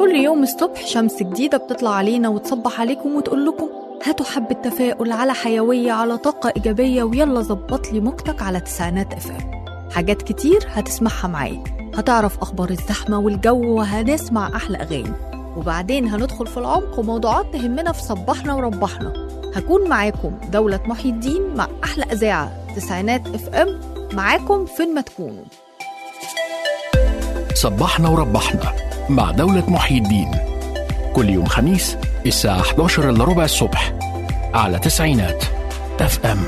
كل يوم الصبح شمس جديدة بتطلع علينا وتصبح عليكم وتقول لكم هاتوا حبة تفاؤل، على حيوية، على طاقة إيجابية، ويلا زبط لي موجتك على تسعينات FM. حاجات كتير هتسمعها معايا، هتعرف أخبار الزحمة والجو، وهنسمع أحلى أغاني، وبعدين هندخل في العمق وموضوعات تهمنا في صبحنا وربحنا. هكون معاكم دولة محي الدين مع أحلى إذاعة تسعينات FM، معاكم فين ما تكونوا. صبحنا وربحنا مع دولة محي الدين كل يوم خميس الساعة 11:15 الصبح على تسعينات FM.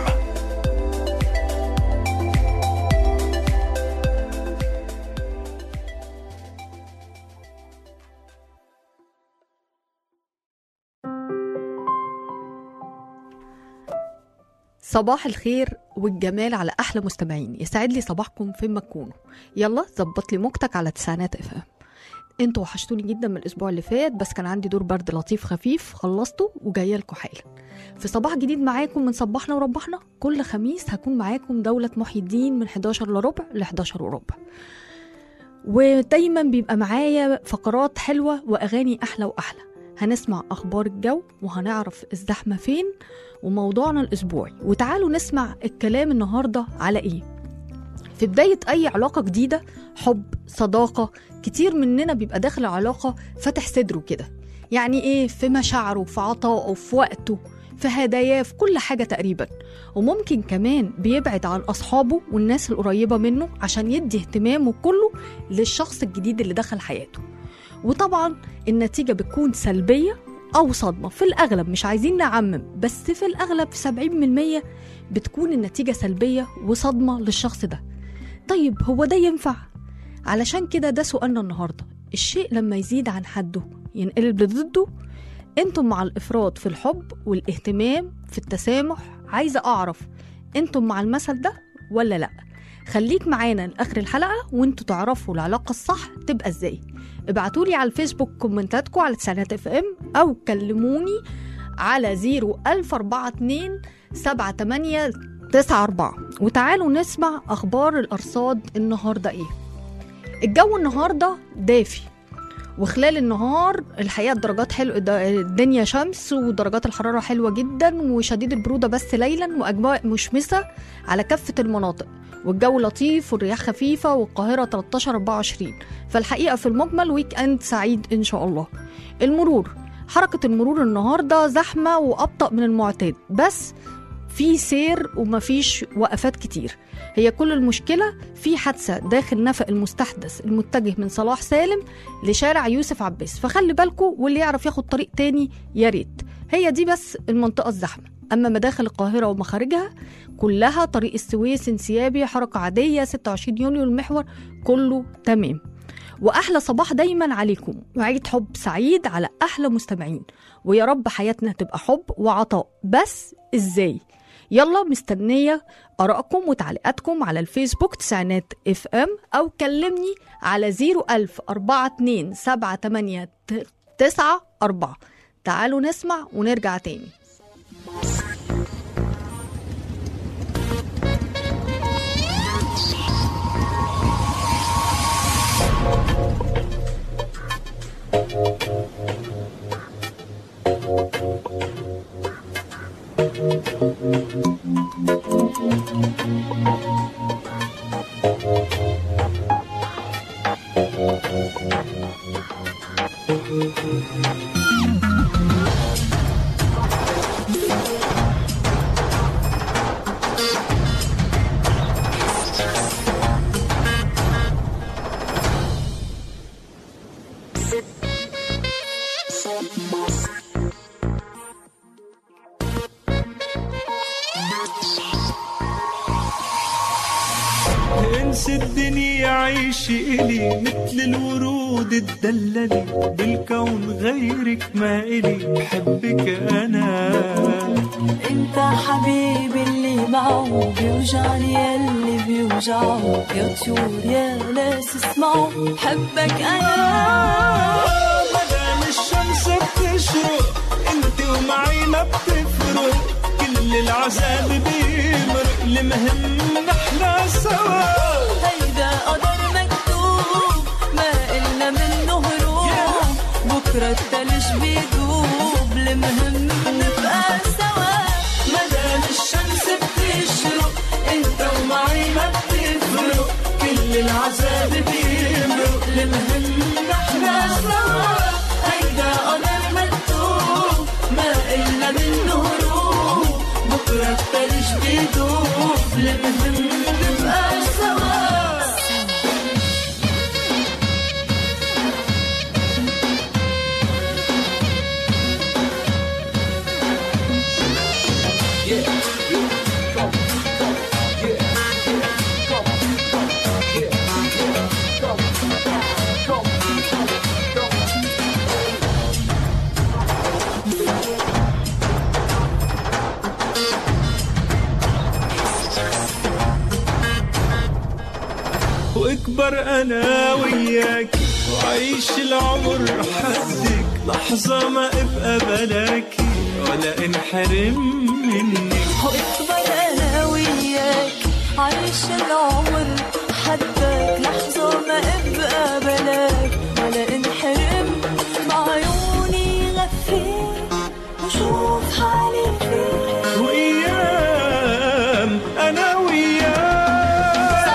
صباح الخير والجمال على أحلى مستمعين، يسعد لي صباحكم فين ما تكونوا. يلا زبط لي موجتك على تسعينات FM. انتوا وحشتوني جدا من الأسبوع اللي فات، بس كان عندي دور برد لطيف خفيف خلصته وجايه لكم حالا في صباح جديد معاكم من صبحنا وربحنا. كل خميس هكون معاكم دولة محي الدين من 11:15 ل 11:15، ودايما بيبقى معايا فقرات حلوة وأغاني أحلى وأحلى. هنسمع أخبار الجو وهنعرف الزحمة فين وموضوعنا الأسبوعي، وتعالوا نسمع الكلام النهاردة على إيه. في بداية أي علاقة جديدة، حب، صداقة، كتير مننا بيبقى داخل علاقة فتح صدره كده، يعني إيه، في مشاعره، في عطائه، في وقته، في هداياه، في كل حاجة تقريبا. وممكن كمان بيبعد عن أصحابه والناس القريبة منه عشان يدي اهتمامه كله للشخص الجديد اللي دخل حياته. وطبعا النتيجة بتكون سلبية أو صدمة في الأغلب، مش عايزين نعمم، بس في الأغلب 70% بتكون النتيجة سلبية وصدمة للشخص ده. طيب هو ده ينفع؟ علشان كده ده سؤالنا النهاردة. الشيء لما يزيد عن حده ينقلب لضده. انتم مع الإفراط في الحب والاهتمام في التسامح؟ عايزة أعرف انتم مع المثل ده ولا لأ؟ خليك معانا لآخر الحلقة وانتوا تعرفوا العلاقة الصح تبقى ازاي. ابعتولي على الفيسبوك كومنتاتكم على تسعينات FM، أو كلموني على 014278894. وتعالوا نسمع أخبار الأرصاد النهاردة إيه. الجو النهاردة دافي، وخلال النهار الحقيقة الدرجات حلوة، الدنيا شمس ودرجات الحرارة حلوة جدا وشديد البرودة بس ليلا، وأجواء مشمسة على كافة المناطق، والجو لطيف والرياح خفيفة، والقاهرة 13-24. فالحقيقة في المجمل ويك اند سعيد إن شاء الله. المرور، حركة المرور النهاردة زحمة وأبطأ من المعتاد، بس في سير ومفيش وقفات كتير. هي كل المشكلة في حادثة داخل نفق المستحدث المتجه من صلاح سالم لشارع يوسف عباس، فخلي بالكم، واللي يعرف ياخد طريق تاني يا ريت. هي دي بس المنطقة الزحمة، أما مداخل القاهرة ومخارجها كلها، طريق السويس انسيابي، حركة عادية، 26 يونيو المحور، كله تمام. وأحلى صباح دايما عليكم، وعيد حب سعيد على أحلى مستمعين، ويا رب حياتنا تبقى حب وعطاء. بس إزاي؟ يلا مستنية آرائكم وتعليقاتكم على الفيسبوك تسعينات FM، أو كلمني على 014278894. تعالوا نسمع ونرجع تاني. انسى الدنيا عيش إلي مثل الورود الدللي، بالكون غيرك ما إلي، بحبك أنا. انت حبيبي اللي معه بيوجعني اللي بيوجعه، يا طيور يا ناس اسمعوا، بحبك أنا. مدام الشمس بتشرق انت ومعي ما بتفرق، كل العذاب بيمرق، المهم نحنا سوا. هيدا قدر مكتوب ما إلنا منه هروب، بيدوب المهم نبقى سوا مدام الشمس بتشرق انت ومعي ما بتفرق كل العذاب بيمرق المهم نحنا سوا هيدا قمر مكتوب ما إلا منه هروب بكرة التلج بيدوب المهم نبقى سوا واكبر انا وياك وعيش العمر حدك لحظة ما ابقى بلاكي ولا انحرم منك واكبر انا وياك عيش العمر حدك لحظة ما ابقى بلاك ولا انحرم بعيوني غفيت وشوف حالي فيك وايام انا وياك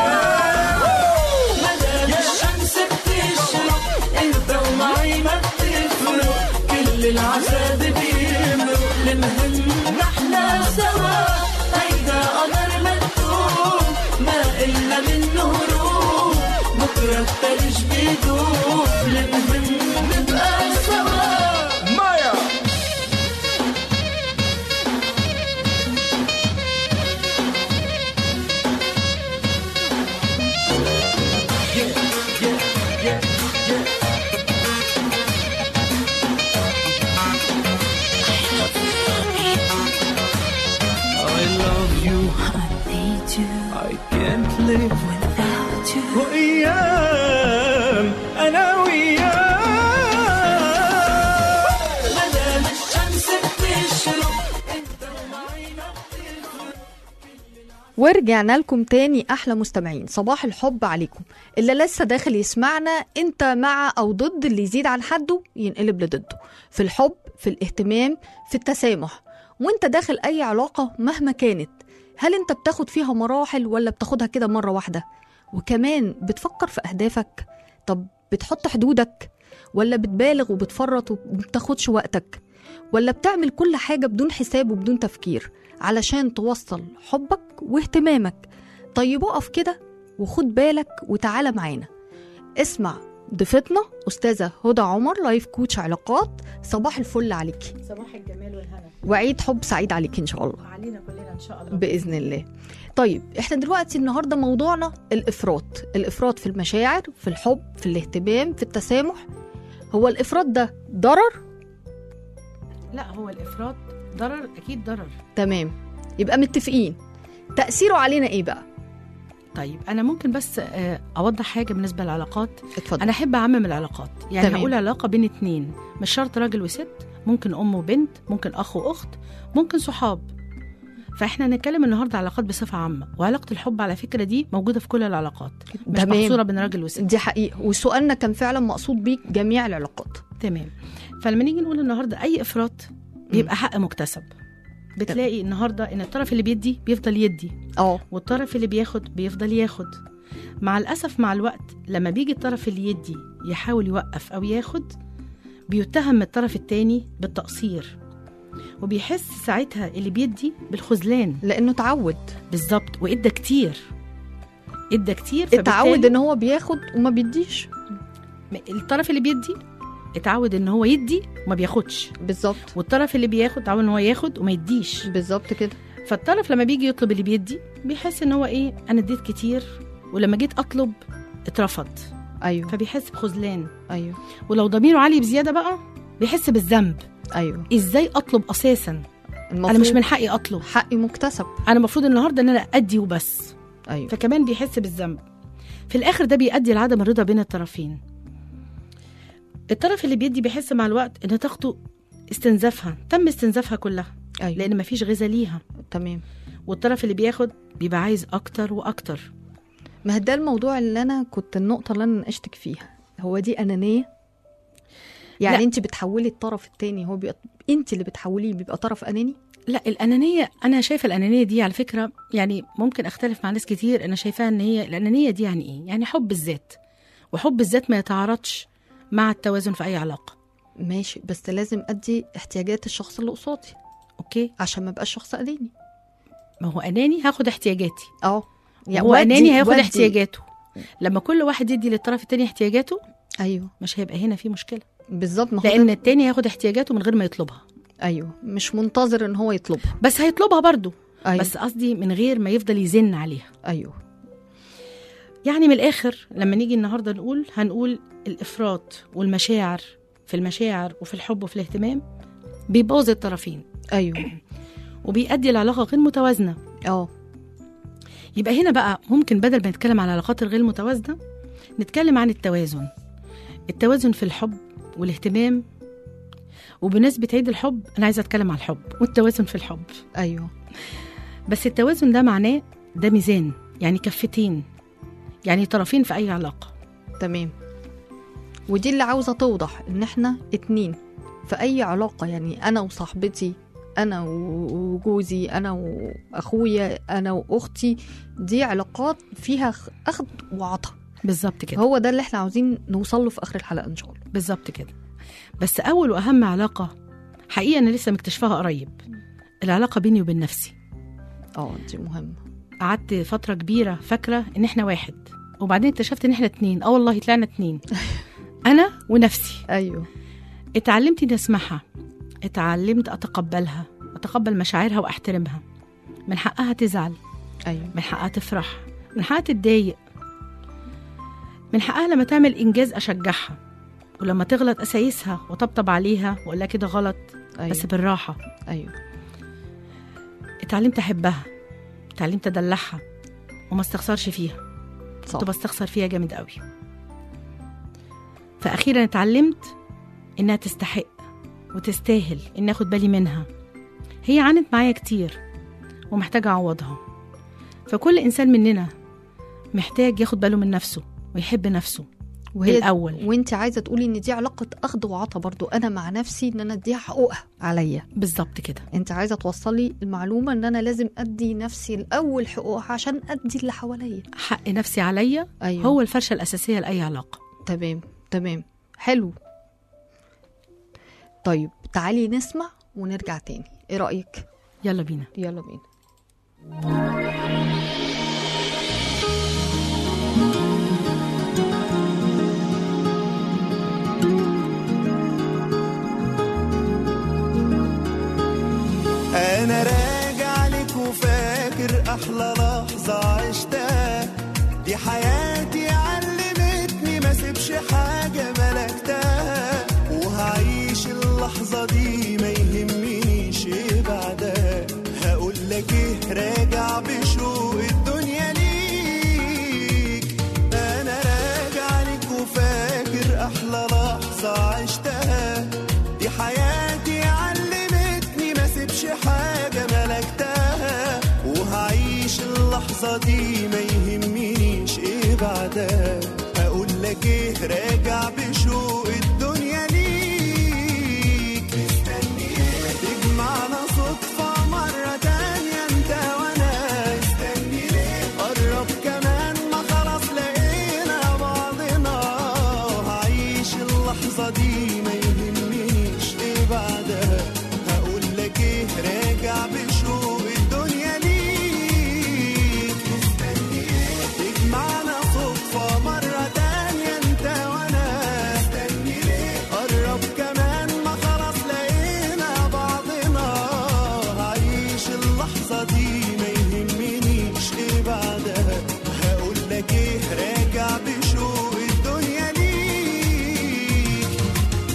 مدام الشمس بتشرق انت ومعي ما بتفرق كل العذاب بيمرق المهم نحنا سوا هيدا قمر مكتوب ما إلا منه هروب بكرة التلج بيدوب المهم نبقى سوا مايا I love you I need you I can't live without you وأيام أنا وياك مدام الشمس بتشرق أنت ومعي ما بتفرق ورجعنا لكم تاني أحلى مستمعين. صباح الحب عليكم. اللي لسه داخل يسمعنا، أنت مع أو ضد اللي يزيد عن حده ينقلب لضده، في الحب، في الاهتمام، في التسامح. وانت داخل أي علاقة مهما كانت، هل انت بتاخد فيها مراحل ولا بتاخدها كده مرة واحدة؟ وكمان بتفكر في أهدافك؟ طب بتحط حدودك ولا بتبالغ وبتفرط وبتاخدش وقتك؟ ولا بتعمل كل حاجة بدون حساب وبدون تفكير علشان توصل حبك واهتمامك؟ طيب اقف كده وخد بالك وتعالى معانا. اسمع ضيفتنا أستاذة هدى عمر، لايف كوتش علاقات. صباح الفل عليكي، صباح الجمال والهنا وعيد حب سعيد عليك إن شاء الله علينا كلنا ان شاء الله بإذن الله. طيب احنا دلوقتي النهاردة موضوعنا الإفراط في المشاعر، في الحب، في الاهتمام، في التسامح. هو الإفراط ده ضرر؟ لا، هو الافراط ضرر، اكيد ضرر. تمام، يبقى متفقين. تأثيره علينا ايه بقى؟ طيب انا ممكن بس اوضح حاجه بالنسبه للعلاقات. اتفضل. انا احب اعمم العلاقات، يعني تمام. هقول علاقه بين اتنين، مش شرط راجل وست، ممكن ام وبنت، ممكن اخ واخت، ممكن صحاب. فاحنا هنتكلم النهارده علاقات بصفه عامه، وعلاقه الحب على فكره دي موجوده في كل العلاقات، مش تمام. محصوره بين راجل وست. دي حقيقة، وسؤالنا كان فعلا مقصود بيك جميع العلاقات. تمام. فلما نيجي نقول النهارده اي افراط بيبقى حق مكتسب. بتلاقي النهارده ان الطرف اللي بيدي بيفضل يدي، والطرف اللي بياخد بيفضل ياخد. مع الاسف مع الوقت لما بيجي الطرف اللي يدي يحاول يوقف او ياخد، بيتهم الطرف التاني بالتقصير، وبيحس ساعتها اللي بيدي بالخذلان لأنه تعود. بالظبط، وإدى كتير اتعود ان هو بياخد وما بيديش. الطرف اللي بيدي اتعود ان هو يدي وما بياخدش. بالظبط. والطرف اللي بياخد اتعود ان هو ياخد وما يديش. بالظبط كده. فالطرف لما بيجي يطلب اللي بيدي بيحس ان هو ايه، انا اديت كتير ولما جيت اطلب اترفض. ايوه. فبيحس بخذلان. ايوه. ولو ضميره عالي بزياده بقى بيحس بالذنب. ايوه. ازاي اطلب اساسا؟ انا مش من حقي اطلب، حقي مكتسب، انا المفروض النهارده ان انا ادي وبس. ايوه. فكمان بيحس بالذنب. في الاخر ده بيؤدي لعدم الرضا بين الطرفين. الطرف اللي بيدي بيحس مع الوقت ان طاقته تم استنزافها كلها. أيوة. لان مفيش غذاء ليها. تمام. والطرف اللي بياخد بيبقى عايز اكتر واكتر. ما ده الموضوع اللي انا كنت النقطه اللي انا ناقشتك فيها، هو دي انانيه. يعني لا. انت بتحولي الطرف التاني، هو بيبقى انت اللي بتحوليه بيبقى طرف اناني؟ لا، الأنانية أنا شايفة الأنانية دي على فكرة يعني ممكن أختلف مع ناس كتير. أنا شايفاها إن هي الأنانية دي يعني إيه؟ يعني حب الذات، وحب الذات ما يتعارضش مع التوازن في أي علاقة. ماشي، بس لازم ادي احتياجات الشخص اللي قصادي أوكي، عشان ما ابقاش شخص اناني. ما هو أناني هاخد احتياجاتي، يعني هو أناني هياخد ودي. احتياجاته. لما كل واحد يدي للطرف التاني احتياجاته ايوه مش هيبقى هنا في مشكلة، بالظبط. ما هو لأن ده- التاني هياخد احتياجاته من غير ما يطلبها. ايوه مش منتظر ان هو يطلبها. بس هيطلبها برضو. أيوة. بس قصدي من غير ما يفضل يزن عليها. ايوه يعني من الآخر لما نيجي النهاردة هنقول الإفراط والمشاعر في المشاعر وفي الحب وفي الاهتمام بيبوظ الطرفين، ايوه وبيؤدي العلاقة غير متوازنة. يبقى هنا بقى ممكن بدل ما نتكلم عن العلاقات الغير متوازنة نتكلم عن التوازن. التوازن في الحب والاهتمام. وبمناسبة عيد الحب أنا عايزة أتكلم عن الحب والتوازن في الحب. ايوه بس التوازن ده معناه ده ميزان، يعني كفتين، يعني طرفين في أي علاقة. تمام. ودي اللي عاوزة توضح ان احنا اتنين في اي علاقة، يعني انا وصاحبتي، انا وجوزي، انا واخويا، انا واختي، دي علاقات فيها اخد وعطا. بالظبط كده، هو ده اللي احنا عاوزين نوصل له في اخر الحلقة ان شاء الله. بالظبط كده. بس أول وأهم علاقة حقيقة أنا لسه مكتشفاها قريب، العلاقة بيني وبين نفسي. دي مهمة. قعدت فترة كبيرة فاكرة إن إحنا واحد، وبعدين اكتشفت إن إحنا اتنين. والله طلعنا اتنين، أنا ونفسي. ايوه اتعلمت إني أسمعها، اتعلمت أتقبلها، أتقبل مشاعرها وأحترمها. من حقها تزعل، ايوه من حقها تفرح، من حقها تتضايق، من حقها لما تعمل إنجاز أشجعها، ولما تغلط أسايسها وطبطب عليها وأقول لها كده غلط. أيوة. بس بالراحة. ايوه اتعلمت أحبها، اتعلمت أدلعها وما استخسرش فيها. صح. كنت بستخسر فيها جامد قوي. فأخيرا اتعلمت إنها تستحق وتستاهل إن أخد بالي منها. هي عانت معايا كتير ومحتاجة أعوضها. فكل إنسان مننا محتاج ياخد باله من نفسه ويحب نفسه وهي الأول. وانت عايزة تقولي ان دي علاقة اخد وعطا برضو، انا مع نفسي ان انا اديها حقوقها عليا. بالظبط كده. انت عايزة توصلي المعلومة ان انا لازم ادي نفسي الاول حقوقها عشان ادي اللي حواليا. حق نفسي عليا. أيوة. هو الفرشة الأساسية لأي علاقة. تمام تمام، حلو. طيب تعالي نسمع ونرجع تاني، ايه رأيك؟ يلا بينا. يلا بينا. أنا راجع لك وفاكر أحلى لحظة عشتها، دي حياتي علمتني ما سيبش حاجة ملكتها، وهعيش اللحظة دي ما يهمنيش إيه بعدها. هقول لك إيه، راجع بشوق الدنيا ليك. أنا راجع لك وفاكر أحلى لحظة عشتها، دي حياتي علمتني ما سيبش حاجة ملكتها، وهعيش اللحظة دي ما يهمنيش ايه بعدها. هقول لك ايه، راجع بشوق الدنيا ليك. مستني ايه تجمعنا صدفة مرة تانية انت وانا، مستني ليه قرب كمان ما خلاص لقينا بعضنا. هعيش اللحظة دي ما يهمنيش ايه بعدها. هقول لك ايه، راجع بشوق الدنيا ليك. مستني ايه تجمعنا صدفة مرة تانية انت وانا، مستني ليه قرب كمان ما خلاص لقينا بعضنا. هعيش اللحظة دي ما يهمنيش ايه بعدها. هقول لك ايه، راجع بشوق الدنيا ليك.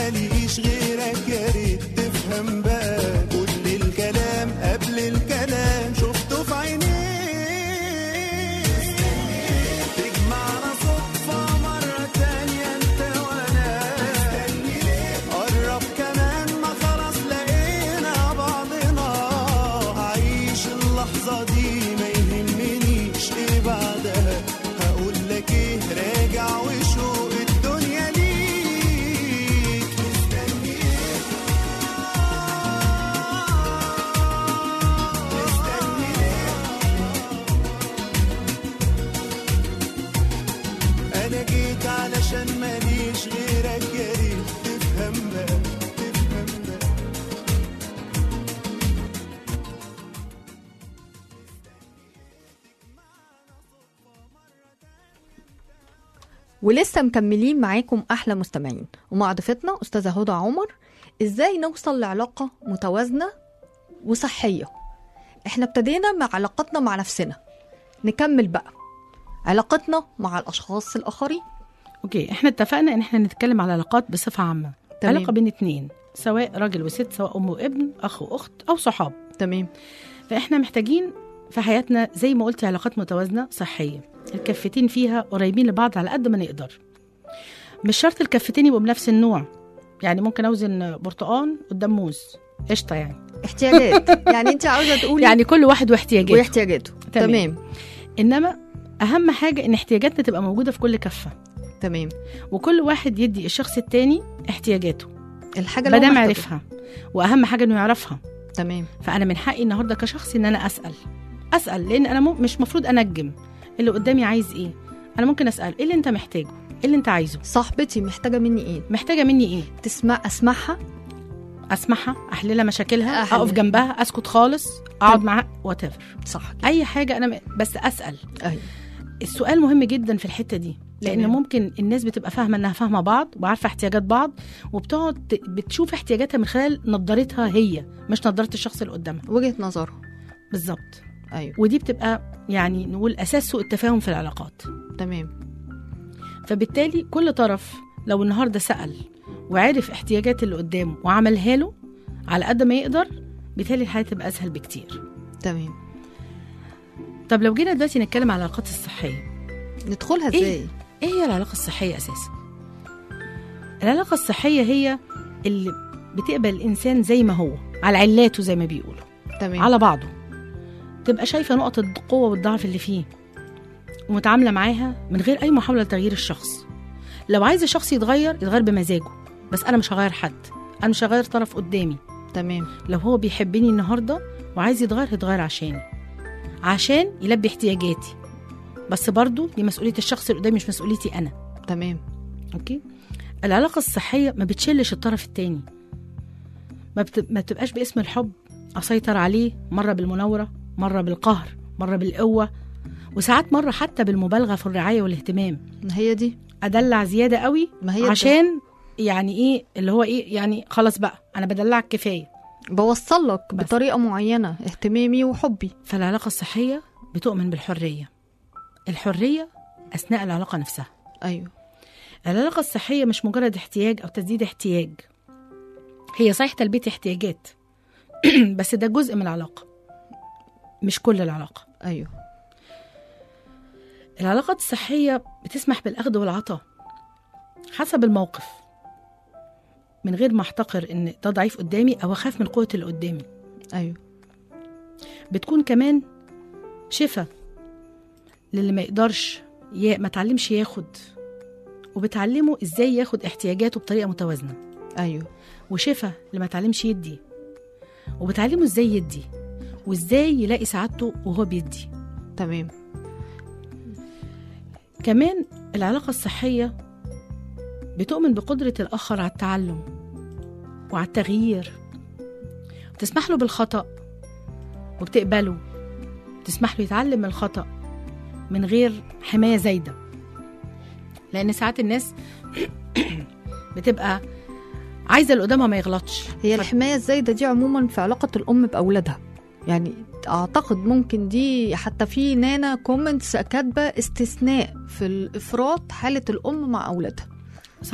ماليش غيرك يا ريت تفهم بقى كل الكلام قبل الكلام شفته في عينيك تجمعنا صدفة مرة تانية انت وانا قرب كمان ما خلاص لقينا بعضنا هعيش اللحظة دي ما يهمنيش ايه بعدها هقول لك ايه راجع وشوق الدنيا ليك مستنيك انا جيت علشان ماليش غيرك يا ريت تفهم بقى تفهم بقى ولسه مكملين معاكم أحلى مستمعين، ومع ضيفتنا أستاذة هدى عمر. إزاي نوصل لعلاقة متوازنة وصحية؟ إحنا ابتدينا مع علاقتنا مع نفسنا، نكمل بقى علاقتنا مع الأشخاص الآخرين. اوكي، احنا اتفقنا ان احنا نتكلم على علاقات بصفة عامة. تمام. علاقة بين اتنين، سواء راجل وست، سواء ام وابن، اخ واخت، او صحاب. تمام. فاحنا محتاجين في حياتنا زي ما قلتي علاقات متوازنة صحية، الكفتين فيها قريبين لبعض على قد ما نقدر. مش شرط الكفتين يبقوا بنفس النوع، يعني ممكن اوزن برتقان قدام موز، قشطة يعني. احتياجات يعني انت عاوزة تقولي يعني كل واحد واحتياجاته. واحتياجاته. تمام. انما اهم حاجة ان احتياجاتنا تبقى موجودة في كل كفة. تمام. وكل واحد يدي الشخص التاني احتياجاته، الحاجة اللي هو مادام محتاجها. عرفها، واهم حاجة انه يعرفها. تمام. فانا من حقي النهارده كشخص ان انا اسال، لان انا مش مفروض انجم اللي قدامي عايز ايه. انا ممكن اسال ايه اللي انت محتاجه، ايه اللي انت عايزه. صاحبتي محتاجة مني ايه؟ محتاجه مني ايه؟ اسمعها، احللها مشاكلها، أحلل. اقف جنبها، اسكت خالص، اقعد معاها، whatever. صح كده. اي حاجه، انا بس اسال. أيوة. السؤال مهم جدا في الحته دي، لان تمام. ممكن الناس بتبقى فاهمه انها فاهمه بعض وعارفه احتياجات بعض، وبتقعد بتشوف احتياجاتها من خلال نظارتها هي، مش نظاره الشخص اللي قدامها. وجهة نظرها. بالظبط. أيوة. ودي بتبقى يعني نقول اساس سوء التفاهم في العلاقات. تمام. فبالتالي كل طرف لو النهارده سأل وعرف احتياجات اللي قدامه وعملها له على قد ما يقدر، بالتالي الحياة تبقى أسهل بكتير. تمام. طب لو جينا دلوقتي نتكلم على العلاقات الصحية، ندخلها ازاي؟ ايه هي العلاقة الصحية أساسا؟ العلاقة الصحية هي اللي بتقبل الإنسان زي ما هو، على علاته زي ما بيقولوا. تمام. على بعضه، تبقى شايفة نقط القوة والضعف اللي فيه، ومتعاملة معاها من غير أي محاولة لتغيير الشخص. لو عايز الشخص يتغير بمزاجه، بس أنا مش هغير حد، أنا مش هغير طرف قدامي. تمام. لو هو بيحبني النهاردة وعايز يتغير عشان يلبي احتياجاتي، بس برضو دي مسؤولية الشخص اللي قدامي، مش مسؤوليتي أنا. تمام. أوكي. العلاقة الصحية ما بتشلش الطرف التاني، ما بتبقاش باسم الحب أسيطر عليه، مرة بالمناورة، مرة بالقهر، مرة بالقوة، وساعات مرة حتى بالمبالغة في الرعاية والاهتمام. ما هي دي أدلع زيادة قوي، ما هي عشان يعني إيه اللي هو إيه، يعني خلاص بقى أنا بدلعك كفاية، بوصل لك بطريقة معينة اهتمامي وحبي. فالعلاقة الصحية بتؤمن بالحرية، الحرية أثناء العلاقة نفسها. أيوه. العلاقة الصحية مش مجرد احتياج أو تسديد احتياج، هي صحيح تلبية احتياجات بس ده جزء من العلاقة، مش كل العلاقة. أيوه. العلاقات الصحية بتسمح بالأخذ والعطاء حسب الموقف، من غير ما احتقر ان ده ضعيف قدامي او اخاف من قوة اللي قدامي. أيوه. بتكون كمان شفا للي ما يقدرش ما تعلمش ياخد، وبتعلمه ازاي ياخد احتياجاته بطريقة متوازنة. أيوه. وشفا اللي ما تعلمش يدي، وبتعلمه ازاي يدي وازاي يلاقي سعادته وهو بيدي. تمام. كمان العلاقة الصحية بتؤمن بقدرة الآخر على التعلم وعلى التغيير، بتسمح له بالخطأ وبتقبله، بتسمح له يتعلم من الخطأ من غير حماية زايدة، لأن ساعات الناس بتبقى عايزة اللي قدامها ما يغلطش. هي الحماية الزايدة دي عموما في علاقة الأم بأولادها، يعني أعتقد ممكن دي حتى في نانا كومنتس كاتبة استثناء في الإفراط حالة الأم مع أولادها. صح،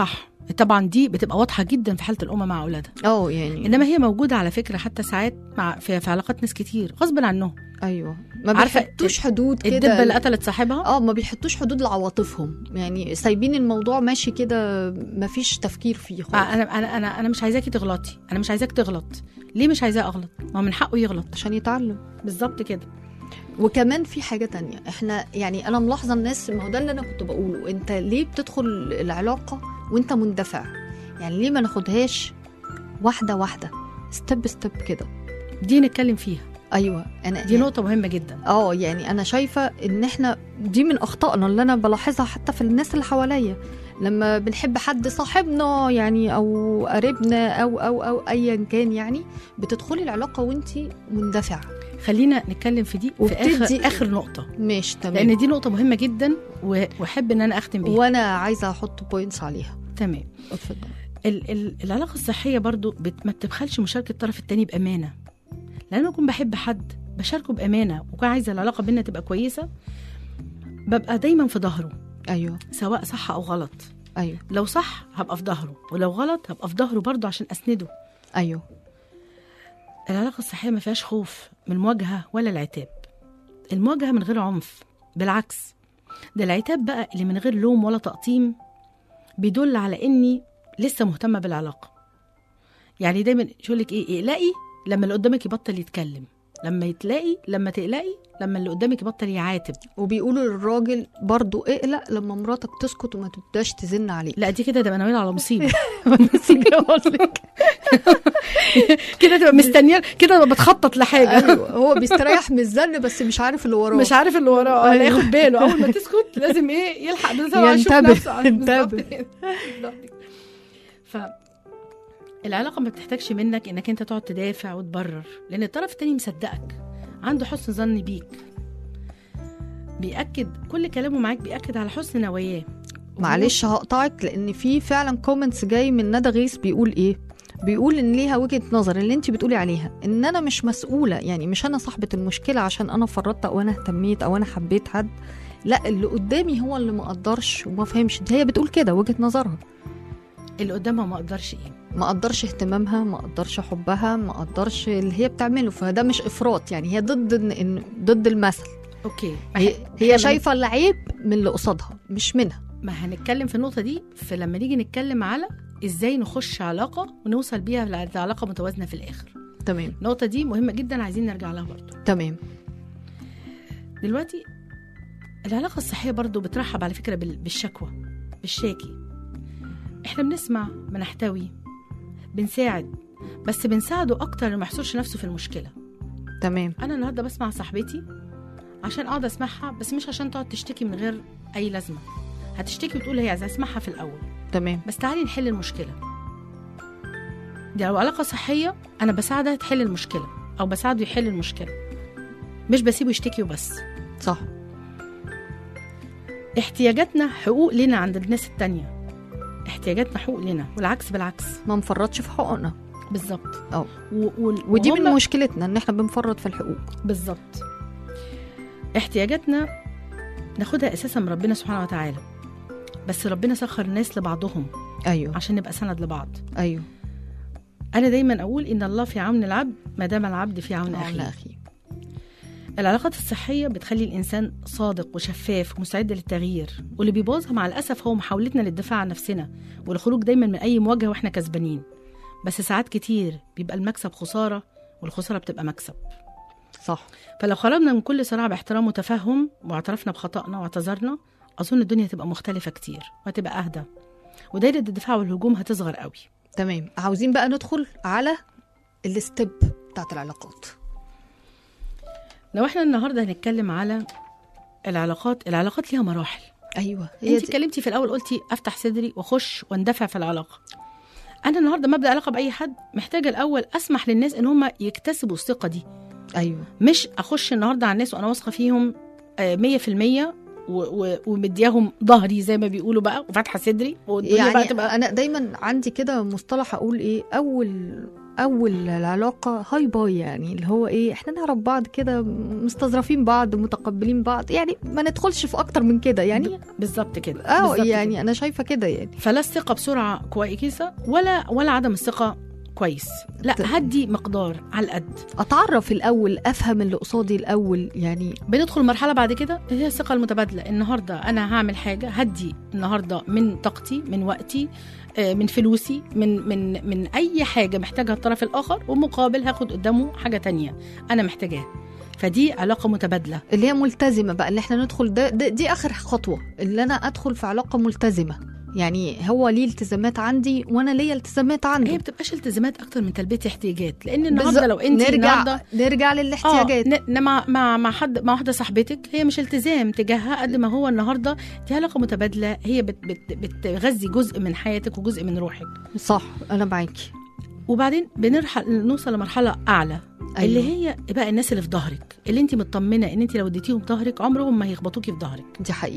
طبعا دي بتبقى واضحه جدا في حاله الام مع اولادها. يعني انما هي موجوده على فكره حتى ساعات في علاقات ناس كتير غصب عنهم. ايوه ما بيحطوش حدود كده. الدبه اللي قتلت صاحبها ما بيحطوش حدود لعواطفهم، يعني سايبين الموضوع ماشي كده، ما فيش تفكير فيه خالص. انا مش عايزاكي تغلطي، انا مش عايزاك تغلط. ليه مش عايزاه اغلط؟ ما من حقه يغلط عشان يتعلم. بالظبط كده. وكمان في حاجه تانية، احنا يعني انا ملاحظه الناس، ما هو ده اللي انا كنت بقوله، انت ليه بتدخل العلاقه وانت مندفع؟ يعني ليه ما ناخدهاش واحده واحده، ستيب ستيب كده؟ دي نتكلم فيها. ايوه انا دي نقطه مهمه جدا. يعني انا شايفه ان احنا دي من اخطائنا اللي انا بلاحظها حتى في الناس اللي حواليا، لما بنحب حد صاحبنا يعني او قريبنا او ايا كان، يعني بتدخلي العلاقه وانتي مندفعه. خلينا نتكلم في دي في اخر نقطه. ماشي تمام، لان دي نقطه مهمه جدا واحب ان انا اختم بيها، وانا عايزه احط بوينتس عليها. تمام اتفضل. العلاقه الصحيه برضو ما بتبخلش مشاركه الطرف الثاني بامانه. لان انا اكون بحب حد بشاركه بامانه وكون عايزه العلاقه بينا تبقى كويسه، ببقى دايما في ظهره. ايوه سواء صح او غلط. ايوه لو صح هبقى في ظهره، ولو غلط هبقى في ظهره برضو عشان اسنده. ايوه العلاقه الصحيه ما فيهاش خوف من المواجهه ولا العتاب. المواجهه من غير عنف، بالعكس ده العتاب بقى اللي من غير لوم ولا تقطيم بيدل على اني لسه مهتمه بالعلاقه. يعني دايما يقولك ايه، اقلقي لما اللي قدامك يبطل يتكلم، لما تقلقي لما اللي قدامك يبطل يعاتب. وبيقولوا للراجل برضو اقلق لما مراتك تسكت وما تبداش تزن عليك. لا دي كده تبقى ناوية على مصيبه. كده تبقى مستنيه، كده بتخطط لحاجه. أيوة. هو بيستريح من الزن بس مش عارف اللي وراه، ولا ياخد باله. اول ما تسكت لازم يلحق ينتبه. العلاقة ما بتحتاجش منك انك انت تقعد تدافع وتبرر، لان الطرف التاني مصدقك، عنده حسن ظن بيك، بيأكد كل كلامه معاك، بيأكد على حسن نواياه. معلش هقطعك، لان في فعلا كومنتس جاي من ندى غيث بيقول ايه، بيقول ان ليها وجهة نظر اللي انت بتقولي عليها، ان انا مش مسؤولة، يعني مش انا صاحبة المشكلة عشان انا فرطت او انا اهتميت او انا حبيت حد، لا اللي قدامي هو اللي ما قدرش وما فهمش. هي بتقول كده وجهة نظرها. اللي قدامها ما قدرش ايه؟ ما قدرش اهتمامها، ما قدرش حبها، ما قدرش اللي هي بتعمله. فده مش افراط، يعني هي ضد المثل. اوكي، هي شايفه العيب من اللي قصادها مش منها. ما هنتكلم في النقطه دي لما نيجي نتكلم على ازاي نخش علاقه ونوصل بيها لعلاقه متوازنه في الاخر. تمام، النقطه دي مهمه جدا، عايزين نرجع لها برضو. تمام. دلوقتي العلاقه الصحيه برضو بترحب على فكره بالشكوى، بالشاكي. احنا بنسمع، بنحتوي، بنساعد، بس بنساعده اكتر ما يحصرش نفسه في المشكله. تمام. انا النهارده بسمع صاحبتي عشان اقعد اسمعها، بس مش عشان تقعد تشتكي من غير اي لازمه. هتشتكي وتقول هي عايزه اسمعها في الاول، تمام، بس تعالي نحل المشكله دي. لو علاقه صحيه انا بساعدها تحل المشكله او بساعده يحل المشكله، مش بسيبه يشتكي وبس. صح. احتياجاتنا حقوق لنا عند الناس التانية، احتياجاتنا حقوق لنا، والعكس بالعكس، ما نفرطش في حقوقنا. بالظبط. ودي من مشكلتنا ان احنا بنفرط في الحقوق. بالظبط. احتياجاتنا ناخدها اساسا من ربنا سبحانه وتعالى، بس ربنا سخر الناس لبعضهم. ايوه، عشان نبقى سند لبعض. ايوه. انا دايما اقول ان الله في عون العبد ما دام العبد في عون اخيه. العلاقات الصحيه بتخلي الانسان صادق وشفاف ومستعد للتغيير، واللي بيبوظها مع الاسف هو محاولتنا للدفاع عن نفسنا والخروج دايما من اي مواجهه واحنا كسبانين. بس ساعات كتير بيبقى المكسب خساره والخساره بتبقى مكسب. صح. فلو خرجنا من كل صراع باحترام وتفهم واعترفنا بخطأنا واعتذرنا، اظن الدنيا هتبقى مختلفه كتير وهتبقى اهدى، ودايره الدفاع والهجوم هتصغر قوي. تمام. عاوزين بقى ندخل على الستيب بتاعت العلاقات. لو احنا النهارده هنتكلم على العلاقات ليها مراحل. ايوه. انت اتكلمتي في الاول قلتي افتح صدري واخش واندفع في العلاقه. انا النهارده ما ابدا علاقه باي حد محتاجه الاول اسمح للناس ان هم يكتسبوا الثقه دي. ايوه. مش اخش النهارده على الناس وانا واثقه فيهم 100% ومدياهم ظهري زي ما بيقولوا بقى وفاتحه صدري، يعني بقى تبقى. انا دايما عندي كده مصطلح اقول ايه، اول العلاقه هاي باي، يعني اللي هو ايه، احنا نعرف بعض كده، مستظرفين بعض، متقبلين بعض، يعني ما ندخلش في اكتر من كده يعني. بالظبط كده. يعني كده. انا شايفه كده يعني. فلا الثقه بسرعه كويسه ولا عدم الثقه كويس، لا هدي مقدار على القد. اتعرف الاول، افهم اللي قصادي الاول، يعني بندخل مرحله بعد كده هي الثقه المتبادله. النهارده انا هعمل حاجه، هدي النهارده من طاقتي، من وقتي، من فلوسي، من اي حاجه محتاجها الطرف الاخر، ومقابل هاخد قدامه حاجه تانية انا محتاجاها. فدي علاقه متبادله اللي هي ملتزمه بقى، اللي احنا ندخل دي اخر خطوه، اللي انا ادخل في علاقه ملتزمه. يعني هو ليه التزامات عندي وانا ليا التزامات عندي. هي بتبقاش التزامات اكتر من تلبيه احتياجات، لان النهارده لو انت نرجع للاحتياجات. مع حد، مع واحده صاحبتك، هي مش التزام تجاهها قد ما هو النهارده دي علاقه متبادله، هي بتغذي جزء من حياتك وجزء من روحك. صح، انا معاكي. وبعدين نوصل لمرحله اعلى. أيوة. اللي هي بقى الناس اللي في ظهرك، اللي انت مطمنه ان انت لو اديتيهم ظهرك عمرهم ما هيخبطوكي في ظهرك.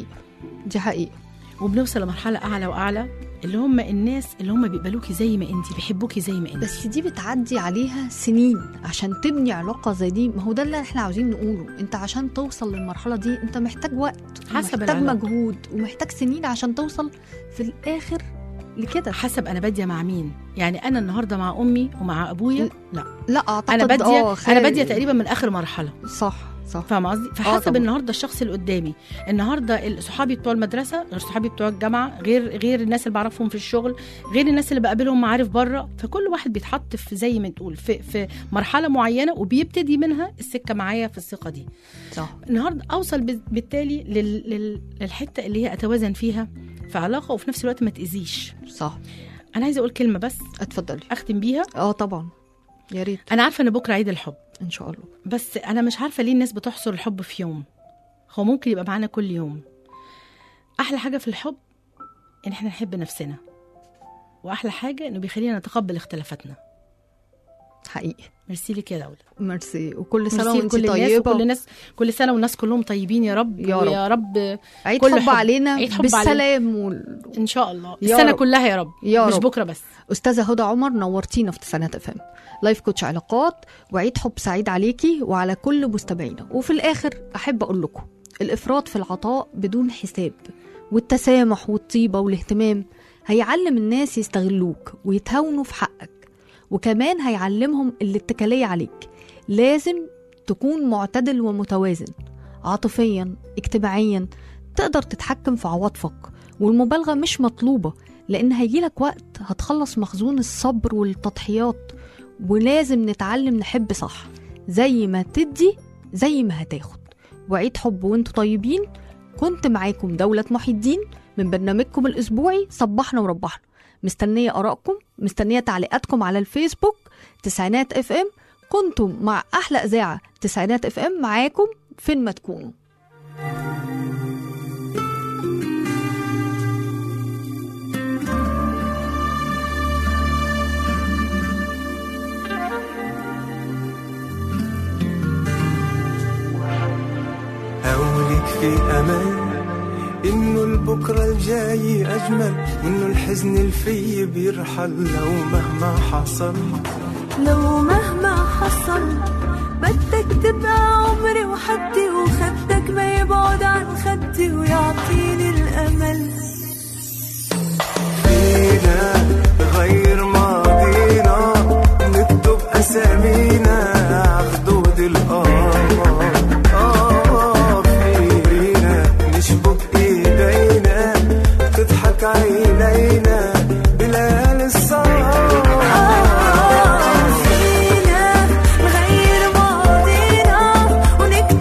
دي حقيقه. وبنوصل لمرحله اعلى واعلى، اللي هم الناس اللي هم بيقبلوكي زي ما انت، بيحبوكي زي ما انت. بس دي بتعدي عليها سنين عشان تبني علاقه زي دي. ما هو ده اللي احنا عاوزين نقوله، انت عشان توصل للمرحله دي انت محتاج وقت، محتاج مجهود، ومحتاج سنين عشان توصل في الاخر لكده. حسب انا باديه مع مين. يعني انا النهارده مع امي ومع ابويا، لا اعتقد انا باديه تقريبا من اخر مرحله. صح فاهمه قصدي؟ فحسب النهارده الشخص اللي قدامي، النهارده صحابي بتوع المدرسه غير صحابي بتوع الجامعه، غير الناس اللي بعرفهم في الشغل، غير الناس اللي بقابلهم معارف بره. فكل واحد بيتحط في زي ما تقول في مرحله معينه، وبيبتدي منها السكه معايا في الثقه دي. صح. النهارده اوصل بالتالي للحته اللي هي اتوازن فيها في علاقه، وفي نفس الوقت ما تاذيش. صح. انا عايزه اقول كلمه بس، اتفضلي اختم بيها. طبعا يا ريت. انا عارفه ان بكره عيد الحب ان شاء الله، بس انا مش عارفه ليه الناس بتحصر الحب في يوم. هو ممكن يبقى معانا كل يوم. احلى حاجه في الحب ان احنا نحب نفسنا، واحلى حاجه انه بيخلينا نتقبل اختلافاتنا. حقيقي. ميرسي لك يا دولة. ميرسي، وكل سنه وانت طيبه. كل سنه والناس كلهم طيبين يا رب. يا رب عيد حب علينا بالسلام ان شاء الله السنه كلها يا رب، مش بكره بس. استاذه هدى عمر، نورتينا في تسعينات FM، لايف كوتش علاقات، وعيد حب سعيد عليكي وعلى كل مستمعينا. وفي الاخر احب اقول لكم، الافراط في العطاء بدون حساب والتسامح والطيبه والاهتمام هيعلم الناس يستغلوك ويتهاونوا في حقك، وكمان هيعلمهم الاتكالية عليك. لازم تكون معتدل ومتوازن عاطفيا، اجتماعيا، تقدر تتحكم في عواطفك، والمبالغة مش مطلوبة، لأن هيجيلك وقت هتخلص مخزون الصبر والتضحيات. ولازم نتعلم نحب صح، زي ما تدي زي ما هتاخد. وعيد حب وانتوا طيبين. كنت معاكم دولة محي الدين من برنامجكم الأسبوعي صبحنا وربحنا. مستنية آرائكم، مستنية تعليقاتكم على الفيسبوك تسعينات FM. كنتم مع أحلى إذاعة تسعينات FM، معاكم فين ما تكونوا. هولك في أمان إنه البكرة الجاي أجمل، وإنه الحزن الفي بيرحل لو مهما حصل. بدك تبقى عمري وحدي، وخدك ما يبعد عن خدي ويعطيني الأمل. فينا غير ماضينا، نكتب أسامينا عخدود القمر. نشبك ايدينا، تضحك عينينا بليالي السهر. فينا نغير ماضينا ونكتب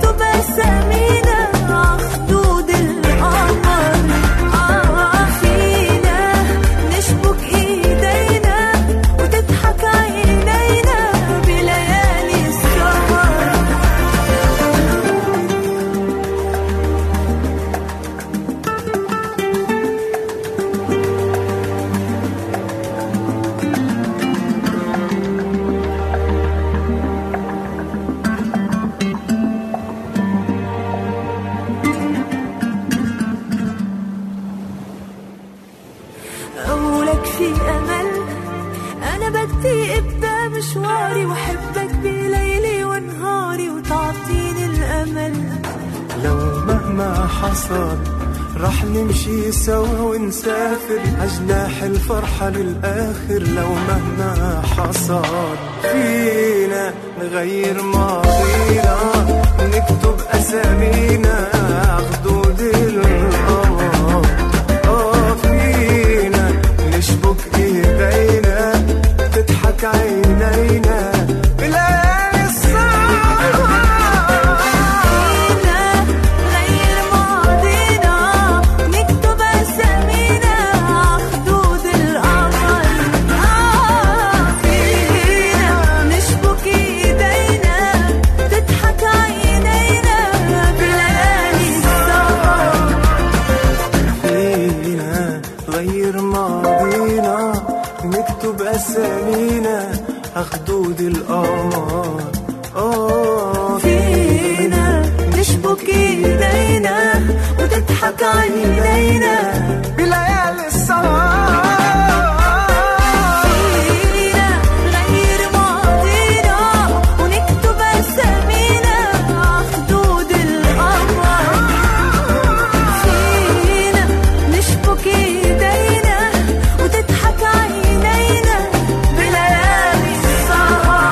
الأمل. لو مهما حصل رح نمشي سوا ونسافر عجناح الفرحة للآخر. لو مهما حصل فينا نغير ماضينا، نكتب أسامينا خدود القمر. فينا نشبك إيدينا تضحك عينينا بليالي الصعب. أسامينا خدود القمر. فينا نشبك ايدينا وتضحك عينينا بليالي السهر. فينا نغير ماضينا ونكتب أسامينا خدود القمر. فينا نشبك ايدينا وتضحك عينينا بليالي السهر.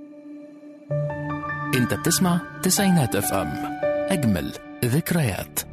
انت بتسمع تسعينات اف ام، اجمل ذكريات.